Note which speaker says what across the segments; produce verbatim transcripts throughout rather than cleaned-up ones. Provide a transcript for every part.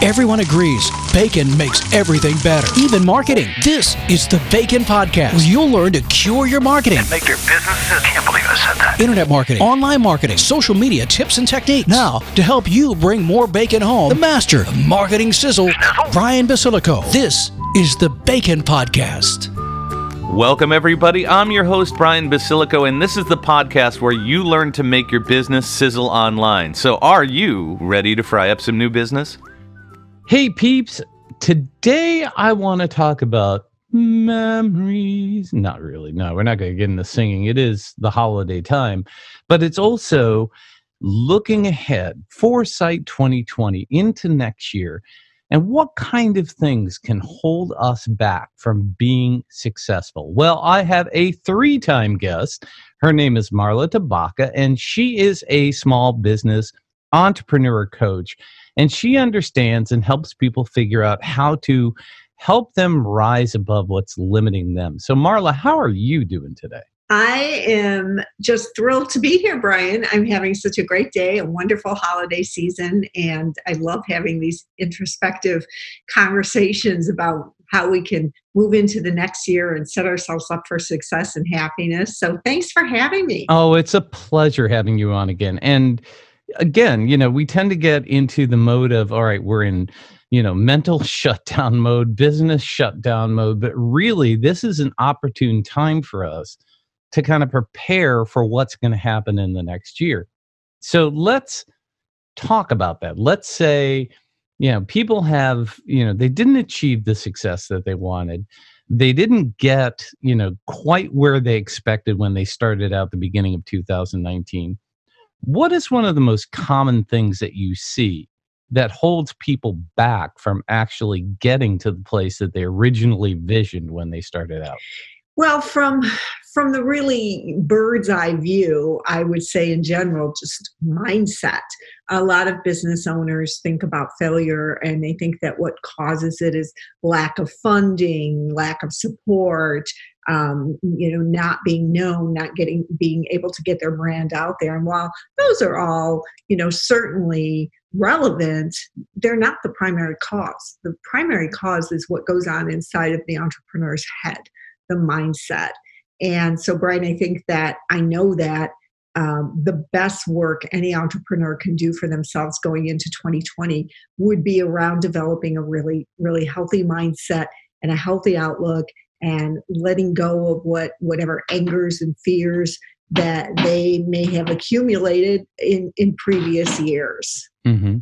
Speaker 1: Everyone agrees bacon makes everything better, even marketing. This is the Bacon Podcast, where you'll learn to cure your marketing.
Speaker 2: And make your business, I can't believe I said that.
Speaker 1: Internet marketing, online marketing, social media tips and techniques. Now, to help you bring more bacon home, the master of marketing sizzle, Brian Basilico. This is the Bacon Podcast.
Speaker 3: Welcome, everybody. I'm your host, Brian Basilico, and this is the podcast where you learn to make your business sizzle online. So are you ready to fry up some new business?
Speaker 4: Hey peeps, today I want to talk about memories. Not really, no, we're not going to get into singing. It is the holiday time, but it's also looking ahead, foresight twenty twenty into next year, and what kind of things can hold us back from being successful. Well, I have a three-time guest. Her name is Marla Tabaka, and she is a small business entrepreneur coach. And she understands and helps people figure out how to help them rise above what's limiting them. So, Marla, how are you doing today?
Speaker 5: I am just thrilled to be here, Brian. I'm having such a great day, a wonderful holiday season, and I love having these introspective conversations about how we can move into the next year and set ourselves up for success and happiness. So thanks for having me.
Speaker 4: Oh, it's a pleasure having you on again. And again, you know, we tend to get into the mode of, all right, we're in, you know, mental shutdown mode, business shutdown mode, but really this is an opportune time for us to kind of prepare for what's going to happen in the next year. So let's talk about that. Let's say, you know, people have, you know, they didn't achieve the success that they wanted. They didn't get, you know, quite where they expected when they started out the beginning of two thousand nineteen. What is one of the most common things that you see that holds people back from actually getting to the place that they originally visioned when they started out?
Speaker 5: Well, from from the really bird's eye view, I would say in general, just mindset. A lot of business owners think about failure and they think that what causes it is lack of funding, lack of support, um, you know, not being known, not getting, being able to get their brand out there. And while those are all, you know, certainly relevant, they're not the primary cause. The primary cause is what goes on inside of the entrepreneur's head, the mindset. And so, Brian, I think that I know that um, the best work any entrepreneur can do for themselves going into twenty twenty would be around developing a really, really healthy mindset and a healthy outlook and letting go of what whatever angers and fears that they may have accumulated in, in previous years.
Speaker 4: Mm-hmm.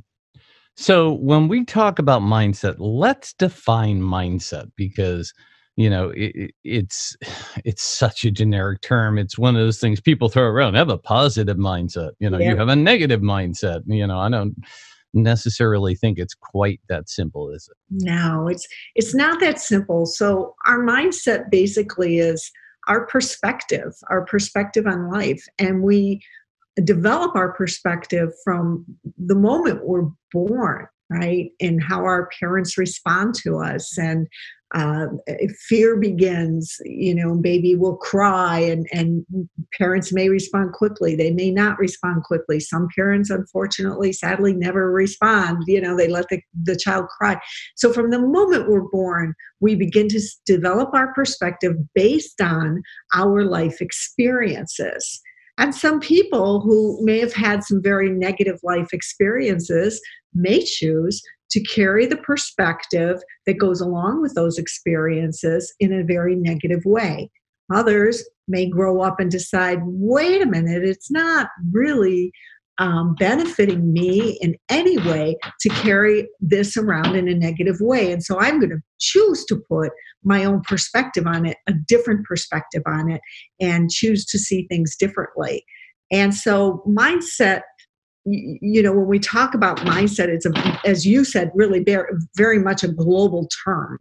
Speaker 4: So when we talk about mindset, let's define mindset because you know, it, it's it's such a generic term. It's one of those things people throw around. Have a positive mindset. You know,
Speaker 5: Yeah.
Speaker 4: you have a negative mindset. You know, I don't necessarily think it's quite that simple, is it?
Speaker 5: No, it's it's not that simple. So our mindset basically is our perspective, our perspective on life, and we develop our perspective from the moment we're born, right? And how our parents respond to us. And uh, if fear begins, you know, baby will cry and, and parents may respond quickly. They may not respond quickly. Some parents, unfortunately, sadly, never respond. You know, they let the, the child cry. So from the moment we're born, we begin to s- develop our perspective based on our life experiences. And some people who may have had some very negative life experiences may choose to carry the perspective that goes along with those experiences in a very negative way. Others may grow up and decide, wait a minute, it's not really um, benefiting me in any way to carry this around in a negative way. And so I'm going to choose to put my own perspective on it, a different perspective on it, and choose to see things differently. And so mindset, y- you know, when we talk about mindset, it's, a, as you said, really very, very much a global term.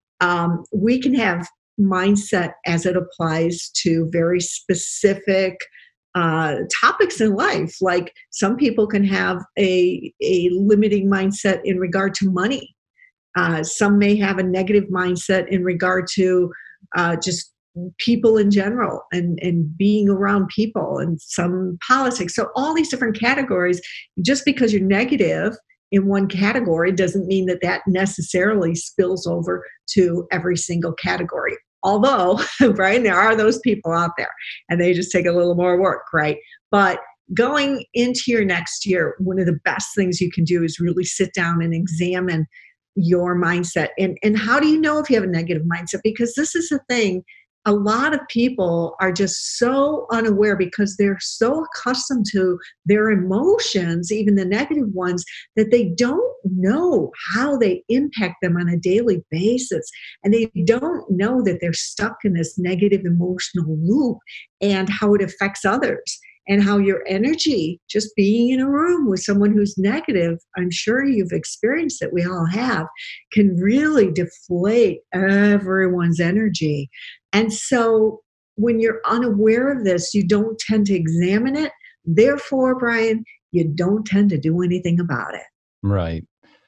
Speaker 5: Um, we can have mindset as it applies to very specific uh, topics in life. Like some people can have a, a limiting mindset in regard to money. Uh, some may have a negative mindset in regard to uh, just people in general and, and being around people and some politics. So all these different categories, just because you're negative in one category doesn't mean that that necessarily spills over to every single category. Although, right, there are those people out there and they just take a little more work, right? But going into your next year, one of the best things you can do is really sit down and examine your mindset. And, and how do you know if you have a negative mindset? Because this is the thing. A lot of people are just so unaware because they're so accustomed to their emotions, even the negative ones, that they don't know how they impact them on a daily basis. And they don't know that they're stuck in this negative emotional loop and how it affects others. And how your energy, just being in a room with someone who's negative, I'm sure you've experienced it, we all have, can really deflate everyone's energy. And so when you're unaware of this, you don't tend to examine it. Therefore, Brian, you don't tend to do anything about it.
Speaker 4: Right.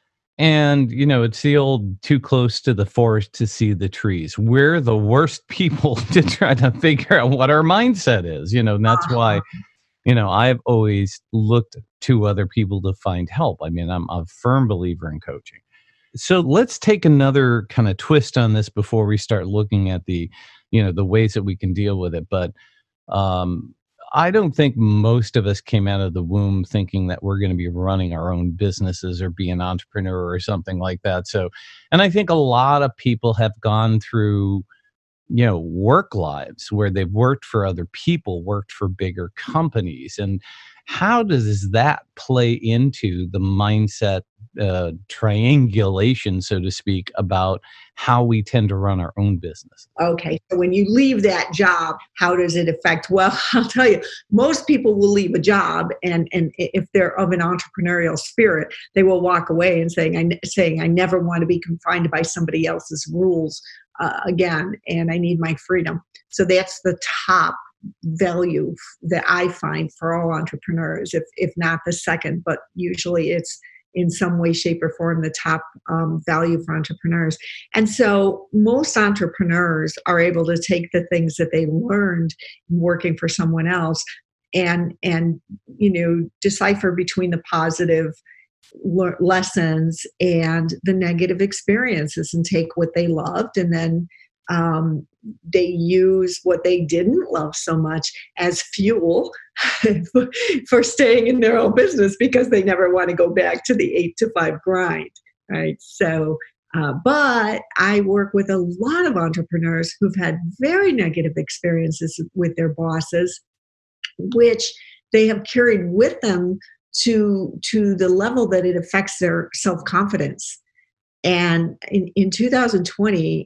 Speaker 4: And, you know, it's the old too close to the forest to see the trees. We're the worst people to try to figure out what our mindset is, you know, and that's why, you know, I've always looked to other people to find help. I mean, I'm a firm believer in coaching. So let's take another kind of twist on this before we start looking at the, you know, the ways that we can deal with it. But um, I don't think most of us came out of the womb thinking that we're going to be running our own businesses or be an entrepreneur or something like that. So, and I think a lot of people have gone through, you know, work lives where they've worked for other people, worked for bigger companies. And how does that play into the mindset uh, triangulation, so to speak, about how we tend to run our own business?
Speaker 5: Okay, so when you leave that job, how does it affect? Well, I'll tell you, most people will leave a job, and, and if they're of an entrepreneurial spirit, they will walk away and saying, I, saying, I never want to be confined by somebody else's rules uh, again, and I need my freedom. So that's the top value that I find for all entrepreneurs, if if not the second, but usually it's in some way, shape, or form the top um, value for entrepreneurs. And so most entrepreneurs are able to take the things that they learned working for someone else and and you know decipher between the positive le- lessons and the negative experiences and take what they loved, and then um, they use what they didn't love so much as fuel for staying in their own business, because they never want to go back to the eight to five grind, right? So, uh, but I work with a lot of entrepreneurs who've had very negative experiences with their bosses, which they have carried with them to, to the level that it affects their self-confidence. And in, in two thousand twenty,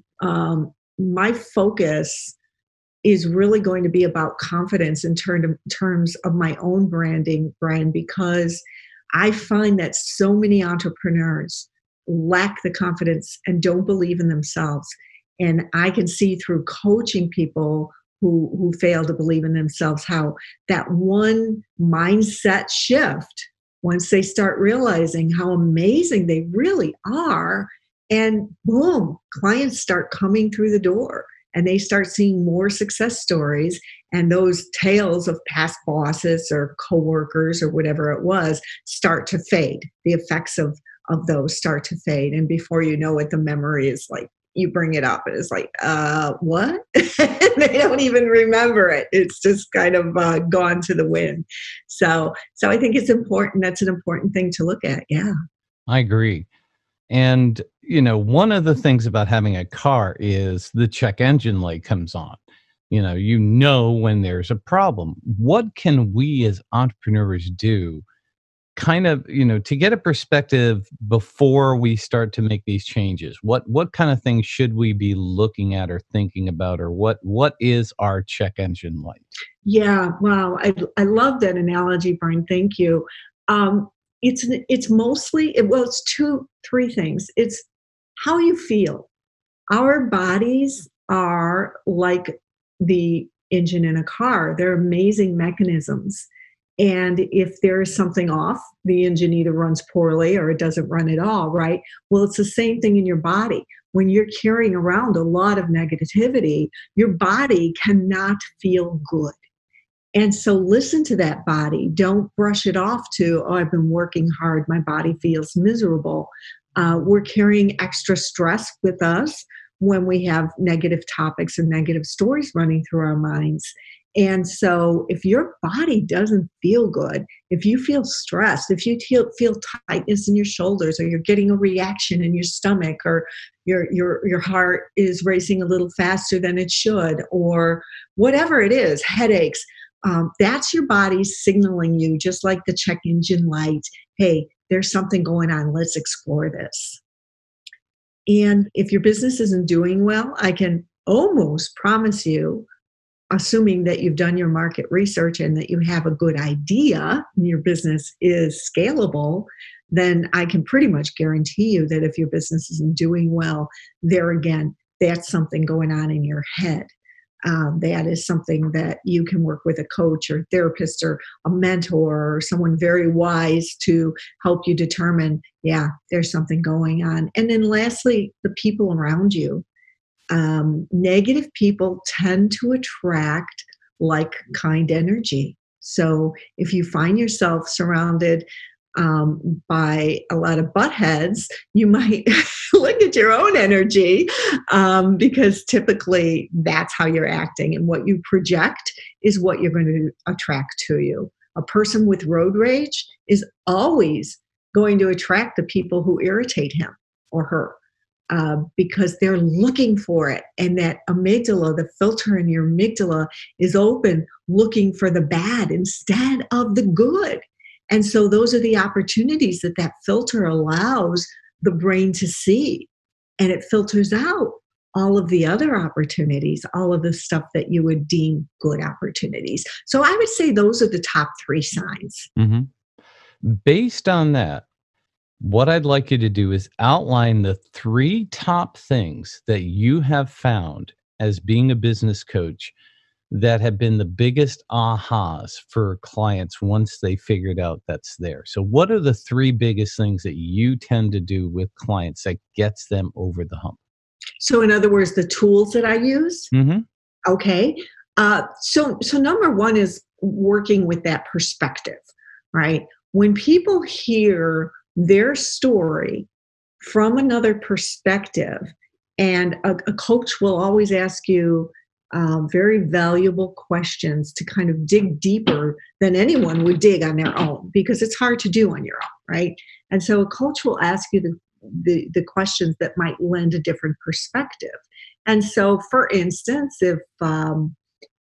Speaker 5: um, my focus is really going to be about confidence in term, terms of my own branding, Brian, because I find that so many entrepreneurs lack the confidence and don't believe in themselves. And I can see through coaching people who, who fail to believe in themselves how that one mindset shift, once they start realizing how amazing they really are, and boom, clients start coming through the door and they start seeing more success stories, and those tales of past bosses or coworkers or whatever it was start to fade. The effects of, of those start to fade. And before you know it, the memory is like, you bring it up and it's like, uh, what? They don't even remember it. It's just kind of uh, gone to the wind. So, so I think it's important. That's an important thing to look at. Yeah.
Speaker 4: I agree. And, you know, one of the things about having a car is the check engine light comes on. You know, you know when there's a problem. What can we as entrepreneurs do kind of, you know, to get a perspective before we start to make these changes? What what kind of things should we be looking at or thinking about, or what what is our check engine light?
Speaker 5: Yeah, wow. I, I love that analogy, Brian. Thank you. Um, it's it's mostly, well, it's two, three things. It's how you feel. Our bodies are like the engine in a car. They're amazing mechanisms. And if there is something off, the engine either runs poorly or it doesn't run at all, right? Well, it's the same thing in your body. When you're carrying around a lot of negativity, your body cannot feel good. And so listen to that body. Don't brush it off to, oh, I've been working hard. My body feels miserable. Uh, we're carrying extra stress with us when we have negative topics and negative stories running through our minds. And so if your body doesn't feel good, if you feel stressed, if you feel, feel tightness in your shoulders, or you're getting a reaction in your stomach, or your, your, your heart is racing a little faster than it should, or whatever it is, headaches, um, that's your body signaling you, just like the check engine light, hey, there's something going on. Let's explore this. And if your business isn't doing well, I can almost promise you, assuming that you've done your market research and that you have a good idea and your business is scalable, then I can pretty much guarantee you that if your business isn't doing well, there again, that's something going on in your head. Um, that is something that you can work with a coach or therapist or a mentor or someone very wise to help you determine, yeah, there's something going on. And then lastly, the people around you. Um, negative people tend to attract like kind energy. So if you find yourself surrounded um, by a lot of butt heads, you might look at your own energy um, because typically that's how you're acting, and what you project is what you're going to attract to you. A person with road rage is always going to attract the people who irritate him or her. Uh, because they're looking for it. And that amygdala, the filter in your amygdala, is open looking for the bad instead of the good. And so those are the opportunities that that filter allows the brain to see. And it filters out all of the other opportunities, all of the stuff that you would deem good opportunities. So I would say those are the top three signs.
Speaker 4: Mm-hmm. Based on that, what I'd like you to do is outline the three top things that you have found as being a business coach that have been the biggest ahas for clients once they figured out that's there. So what are the three biggest things that you tend to do with clients that gets them over the hump?
Speaker 5: So in other words, the tools that I use?
Speaker 4: Mm-hmm.
Speaker 5: Okay. Uh, so, so number one is working with that perspective, right? When people hear their story from another perspective, and a, a coach will always ask you um, very valuable questions to kind of dig deeper than anyone would dig on their own, because it's hard to do on your own, right? And so a coach will ask you the, the, the questions that might lend a different perspective. And so, for instance, if um,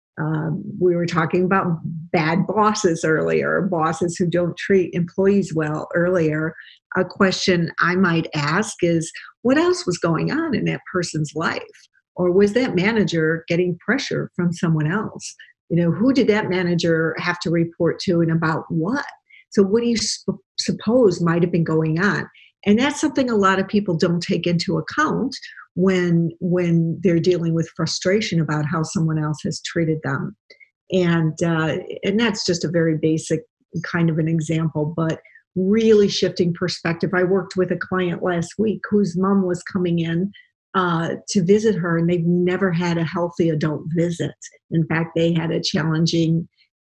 Speaker 5: Um, we were talking about bad bosses earlier, bosses who don't treat employees well earlier. A question I might ask is, what else was going on in that person's life? Or was that manager getting pressure from someone else? You know, who did that manager have to report to and about what? So what do you sp- suppose might have been going on? And that's something a lot of people don't take into account when when they're dealing with frustration about how someone else has treated them. And uh, and that's just a very basic kind of an example, but really shifting perspective. I worked with a client last week whose mom was coming in uh, to visit her, and they've never had a healthy adult visit. In fact, they had a challenging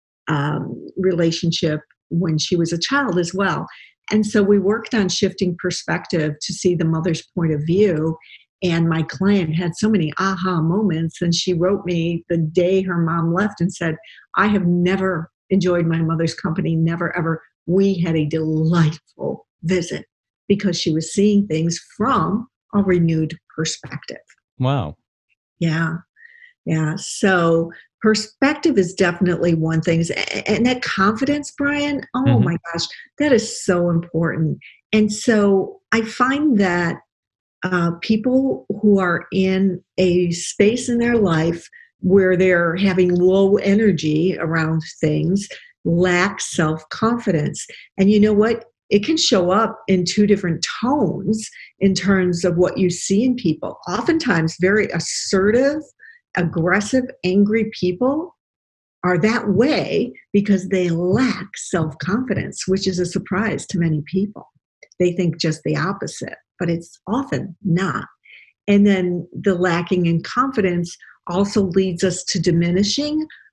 Speaker 5: um, relationship when she was a child as well. And so we worked on shifting perspective to see the mother's point of view. And my client had so many aha moments, and she wrote me the day her mom left and said, I have never enjoyed my mother's company, never ever. We had a delightful visit because she was seeing things from a renewed perspective.
Speaker 4: Wow.
Speaker 5: Yeah. Yeah. So perspective is definitely one thing. And that confidence, Brian, oh mm-hmm. my gosh, that is so important. And so I find that Uh, people who are in a space in their life where they're having low energy around things lack self-confidence. And you know what? It can show up in two different tones in terms of what you see in people. Oftentimes, very assertive, aggressive, angry people are that way because they lack self-confidence, which is a surprise to many people. They think just the opposite, but it's often not. And then the lacking in confidence also leads us to diminishing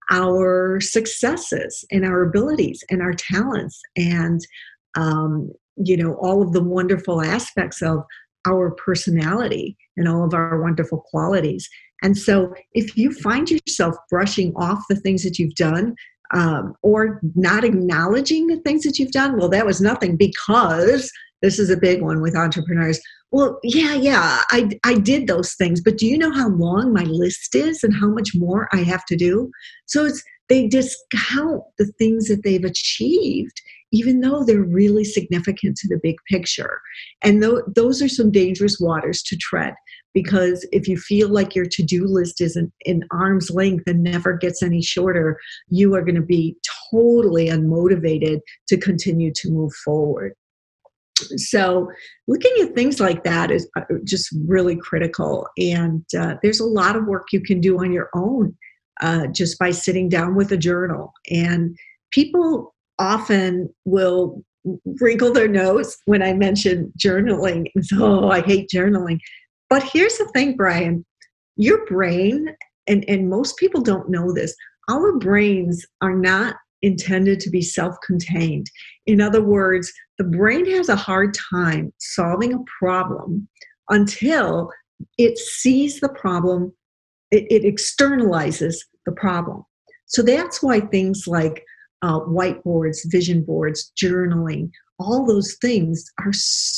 Speaker 5: our successes and our abilities and our talents and, um, you know, all of the wonderful aspects of our personality and all of our wonderful qualities. And so if you find yourself brushing off the things that you've done, um, or not acknowledging the things that you've done, well, that was nothing, because this is a big one with entrepreneurs. Well, yeah, yeah, I, I did those things, but do you know how long my list is and how much more I have to do? So it's they discount the things that they've achieved, even though they're really significant to the big picture. And th- those are some dangerous waters to tread, because if you feel like your to-do list is in, in arm's length and never gets any shorter, you are going to be totally unmotivated to continue to move forward. So looking at things like that is just really critical. And uh, there's a lot of work you can do on your own uh, just by sitting down with a journal. And people often will wrinkle their nose when I mention journaling. And so, oh, I hate journaling. But here's the thing, Brian, your brain, and, and most people don't know this, our brains are not intended to be self-contained. In other words, the brain has a hard time solving a problem until it sees the problem, it, it externalizes the problem. So that's why things like uh, whiteboards, vision boards, journaling, all those things are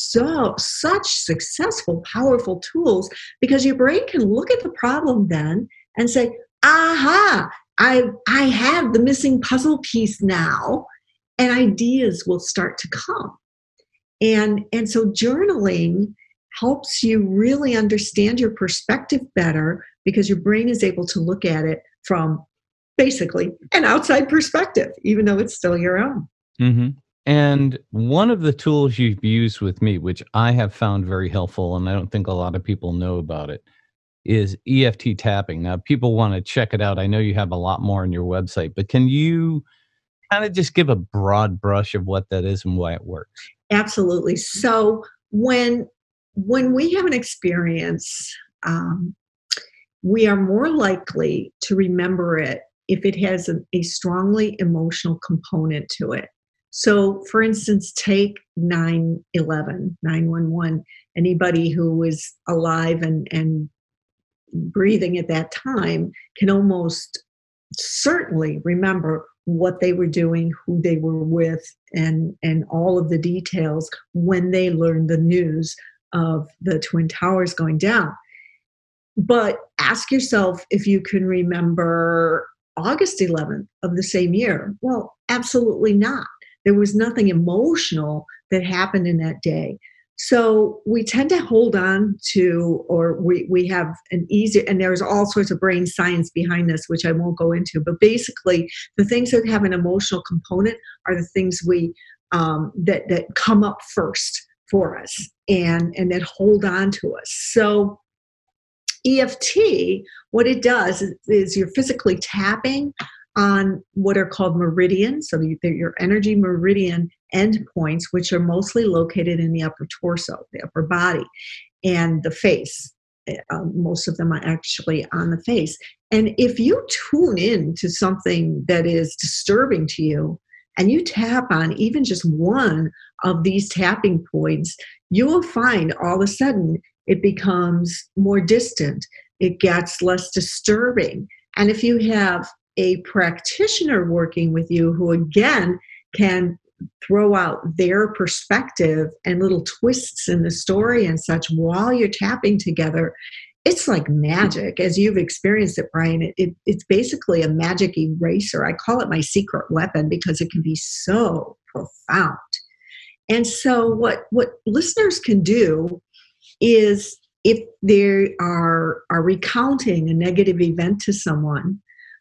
Speaker 5: so such successful, powerful tools, because your brain can look at the problem then and say, aha, I, I have the missing puzzle piece now, and ideas will start to come. And, and so journaling helps you really understand your perspective better, because your brain is able to look at it from basically an outside perspective, even though it's still your own.
Speaker 4: Mm-hmm. And one of the tools you've used with me, which I have found very helpful, and I don't think a lot of people know about it, is E F T tapping. Now, people want to check it out. I know you have a lot more on your website, but can you kind of just give a broad brush of what that is and why it works?
Speaker 5: Absolutely. So when when we have an experience, um, we are more likely to remember it if it has a, a strongly emotional component to it. So, for instance, take nine eleven, nine one one. Anybody who was alive and, and breathing at that time can almost certainly remember what they were doing, who they were with, and, and all of the details when they learned the news of the Twin Towers going down. But ask yourself if you can remember August eleventh of the same year. Well, absolutely not. There was nothing emotional that happened in that day. So we tend to hold on to, or we, we have an easy, and there's all sorts of brain science behind this, which I won't go into, but basically the things that have an emotional component are the things we, um, that, that come up first for us and, and that hold on to us. So E F T, what it does is, is you're physically tapping on what are called meridians, so your energy meridian endpoints, which are mostly located in the upper torso, the upper body, and the face. Uh, most of them are actually on the face. And if you tune in to something that is disturbing to you, and you tap on even just one of these tapping points, you will find all of a sudden it becomes more distant. It gets less disturbing. And if you have a practitioner working with you who, again, can throw out their perspective and little twists in the story and such while you're tapping together, it's like magic. As you've experienced it, Brian, it, it, it's basically a magic eraser. I call it my secret weapon because it can be so profound. And so what, what listeners can do is, if they are, are recounting a negative event to someone,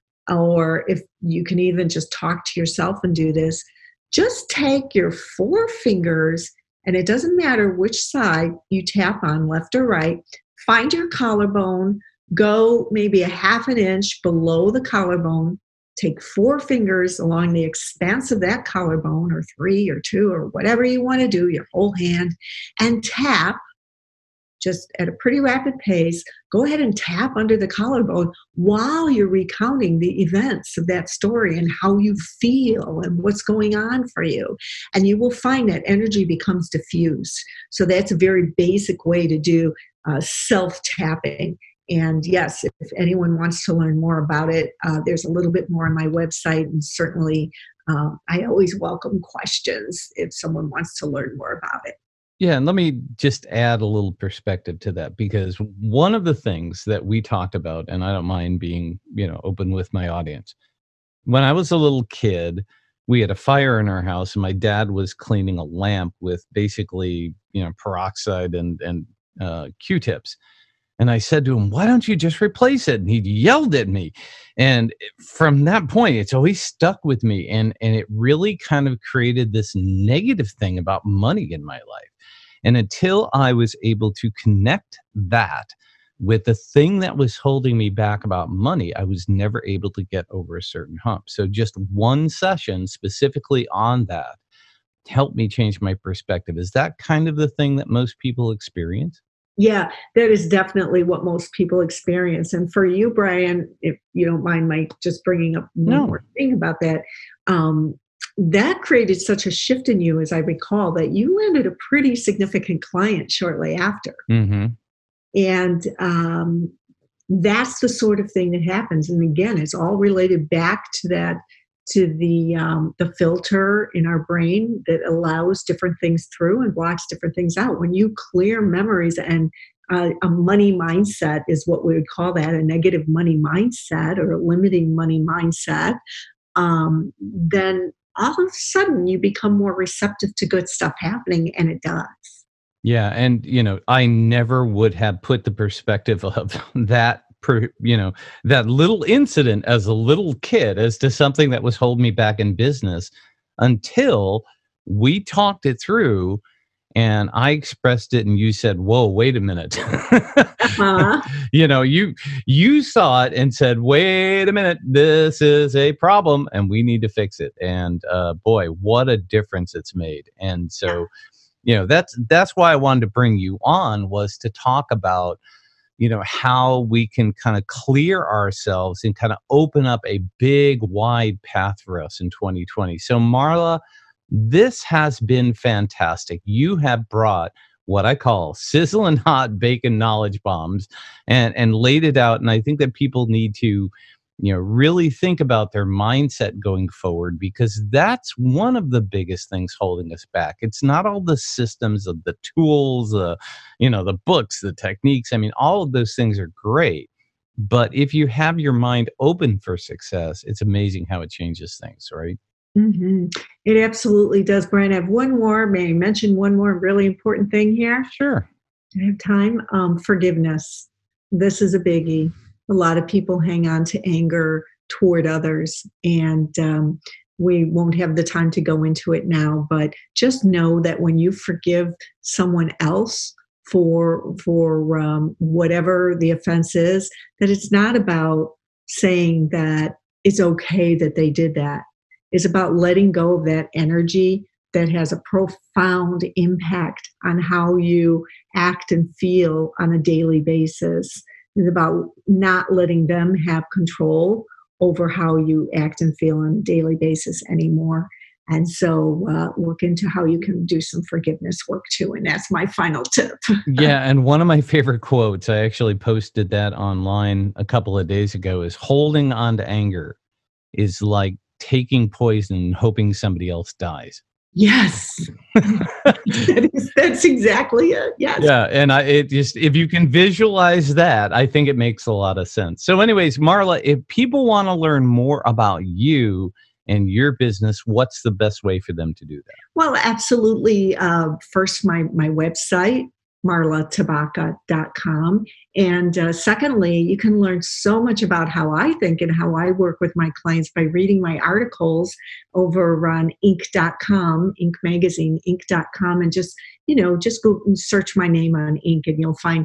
Speaker 5: or if you can even just talk to yourself and do this, just take your four fingers, and it doesn't matter which side you tap on, left or right, find your collarbone, go maybe a half an inch below the collarbone, take four fingers along the expanse of that collarbone, or three or two, or whatever you want to do, your whole hand, and tap just at a pretty rapid pace, go ahead and tap under the collarbone while you're recounting the events of that story and how you feel and what's going on for you. And you will find that energy becomes diffused. So that's a very basic way to do uh, self-tapping. And yes, if anyone wants to learn more about it, uh, there's a little bit more on my website. And certainly, um, I always welcome questions if someone wants to learn more about it.
Speaker 4: Yeah, and let me just add a little perspective to that, because one of the things that we talked about, and I don't mind being, you know, open with my audience. When I was a little kid, we had a fire in our house, and my dad was cleaning a lamp with basically, you know, peroxide and and uh, Q-tips. And I said to him, why don't you just replace it? And he yelled at me. And from that point, it's always stuck with me. And, and it really kind of created this negative thing about money in my life. And until I was able to connect that with the thing that was holding me back about money, I was never able to get over a certain hump. So just one session specifically on that helped me change my perspective. Is that kind of the thing that most people experience?
Speaker 5: Yeah, that is definitely what most people experience. And for you, Brian, if you don't mind my just bringing up one
Speaker 4: No.
Speaker 5: more thing about that, um, that created such a shift in you, as I recall, that you landed a pretty significant client shortly after.
Speaker 4: Mm-hmm.
Speaker 5: And um, that's the sort of thing that happens. And again, it's all related back to that, to the um, the filter in our brain that allows different things through and blocks different things out. When you clear memories, and uh, a money mindset is what we would call that, a negative money mindset or a limiting money mindset, um, then all of a sudden you become more receptive to good stuff happening, and it does.
Speaker 4: Yeah, and you know, I never would have put the perspective of that, per, you know, that little incident as a little kid as to something that was holding me back in business until we talked it through, and I expressed it, and you said, "Whoa, wait a minute."
Speaker 5: Uh-huh.
Speaker 4: You know, you you saw it and said, "Wait a minute, this is a problem, and we need to fix it." And uh, boy, what a difference it's made! And so.
Speaker 5: Yeah.
Speaker 4: You know, that's that's why I wanted to bring you on, was to talk about, you know, how we can kind of clear ourselves and kind of open up a big, wide path for us in twenty twenty. So, Marla, this has been fantastic. You have brought what I call sizzling hot bacon knowledge bombs and, and laid it out. And I think that people need to, you know, really think about their mindset going forward, because that's one of the biggest things holding us back. It's not all the systems of the tools, uh, you know, the books, the techniques. I mean, all of those things are great. But if you have your mind open for success, it's amazing how it changes things, right?
Speaker 5: Mm-hmm. It absolutely does, Brian. I have one more. May I mention one more really important thing here?
Speaker 4: Sure.
Speaker 5: Do I have time? Um, forgiveness. This is a biggie. A lot of people hang on to anger toward others, and um, we won't have the time to go into it now, but just know that when you forgive someone else for for um, whatever the offense is, that it's not about saying that it's okay that they did that. It's about letting go of that energy that has a profound impact on how you act and feel on a daily basis. It's about not letting them have control over how you act and feel on a daily basis anymore. And so uh, look into how you can do some forgiveness work too. And that's my final tip.
Speaker 4: Yeah. And one of my favorite quotes, I actually posted that online a couple of days ago, is holding on to anger is like taking poison and hoping somebody else dies.
Speaker 5: Yes. that is, that's exactly it. Yes.
Speaker 4: Yeah. And I, it just, if you can visualize that, I think it makes a lot of sense. So anyways, Marla, if people want to learn more about you and your business, what's the best way for them to do that?
Speaker 5: Well, absolutely. Uh, first, my, my website, marla tabaka dot com. And uh, secondly, you can learn so much about how I think and how I work with my clients by reading my articles over on Inc dot com, Inc magazine, Inc dot com, and just, you know, just go and search my name on Inc, and you'll find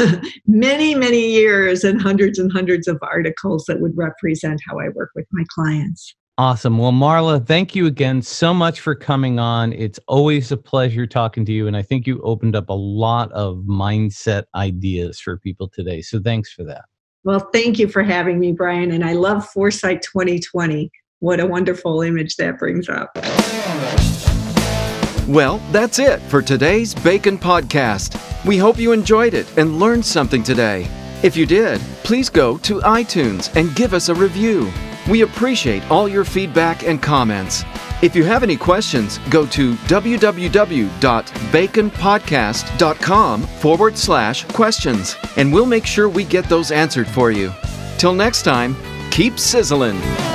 Speaker 5: many, many years and hundreds and hundreds of articles that would represent how I work with my clients.
Speaker 4: Awesome. Well, Marla, thank you again so much for coming on. It's always a pleasure talking to you. And I think you opened up a lot of mindset ideas for people today. So thanks for that.
Speaker 5: Well, thank you for having me, Brian. And I love Foresight twenty twenty. What a wonderful image that brings up.
Speaker 6: Well, that's it for today's Bacon Podcast. We hope you enjoyed it and learned something today. If you did, please go to iTunes and give us a review. We appreciate all your feedback and comments. If you have any questions, go to www.baconpodcast.com forward slash questions, and we'll make sure we get those answered for you. Till next time, keep sizzling.